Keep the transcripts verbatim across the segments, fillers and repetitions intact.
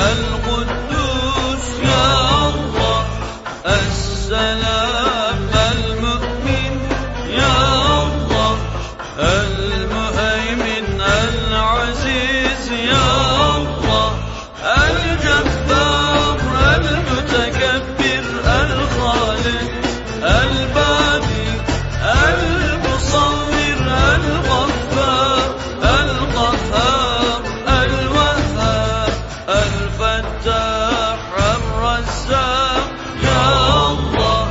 القدوس يا الله، السلام المؤمن يا الله، المهيمن العزيز يا الله، الجبار المتكبر الخالق الباري المصور الغفار القهار الوهاب الفتاح الرزاق يا الله،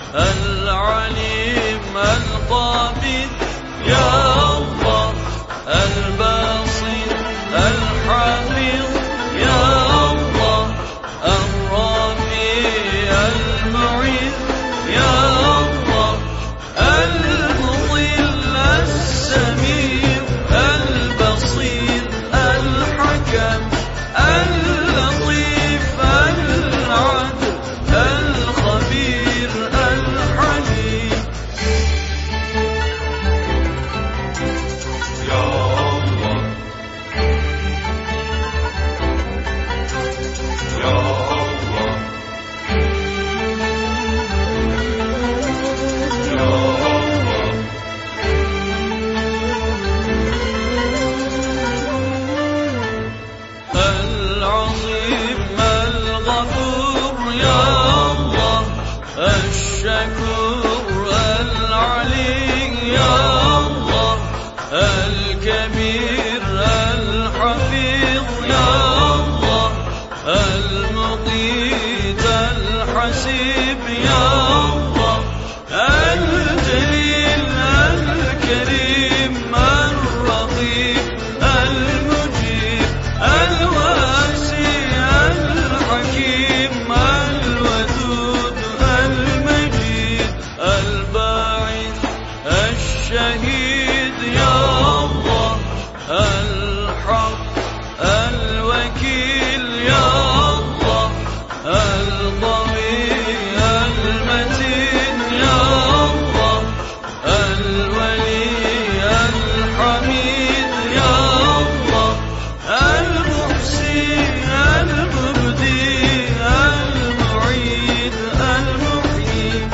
العليم القابض يا الله، الباسط الحافظ يا الله، الرافع المعز يا الله، المضل السميع البصير الحكم اللطيف العدل الخبير الحليم يا الله، يا الله، يا الله. العظيم الغفور يا الله، الشكور العلي يا الله، الكبير الحفيظ يا الله، المقيت الحسيب يا الله، الجليل الكريم الرقيب المجيب الواسع الحكيم الودود المجيد الباعث الشهيد يا الله، الحق الوكيل يا الله، القوي المتين يا الله، الولي الحميد يا الله، المحسن المبدي المعيد المحيي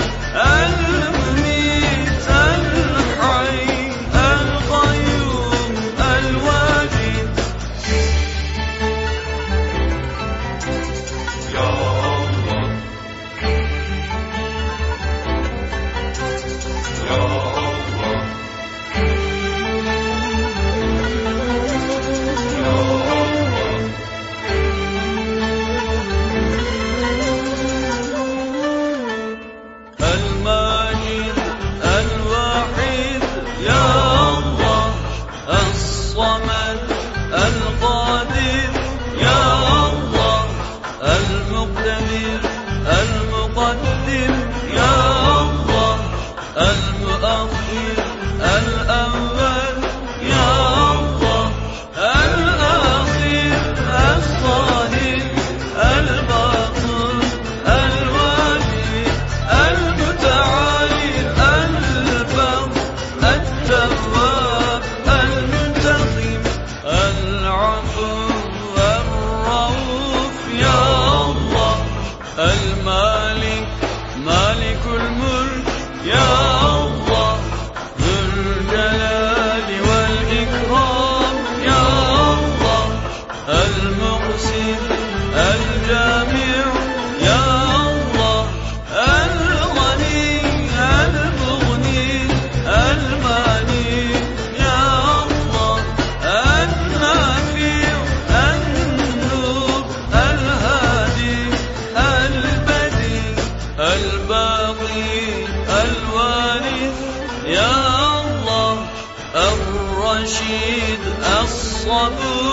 المميت الحي القيوم الواجد يا الله، يا الله، يا الله. الماجد الواحد يا الله، الصمد القادر يا الله، المقتدر المقدم يا الله، المؤخر الأول يا الله، الآخر الظاهر الباطن الواجد المتعالي البر التواب المنتقم العفو الرؤوف يا الله، المالك مالك الملك يا الله، ذو الجلال والإكرام يا الله، المقسم الجامع يا الله، الغني المغني الماني يا الله، النافع النور الهادي البديع الباقي الوارث يا الله، الرشيد الصبور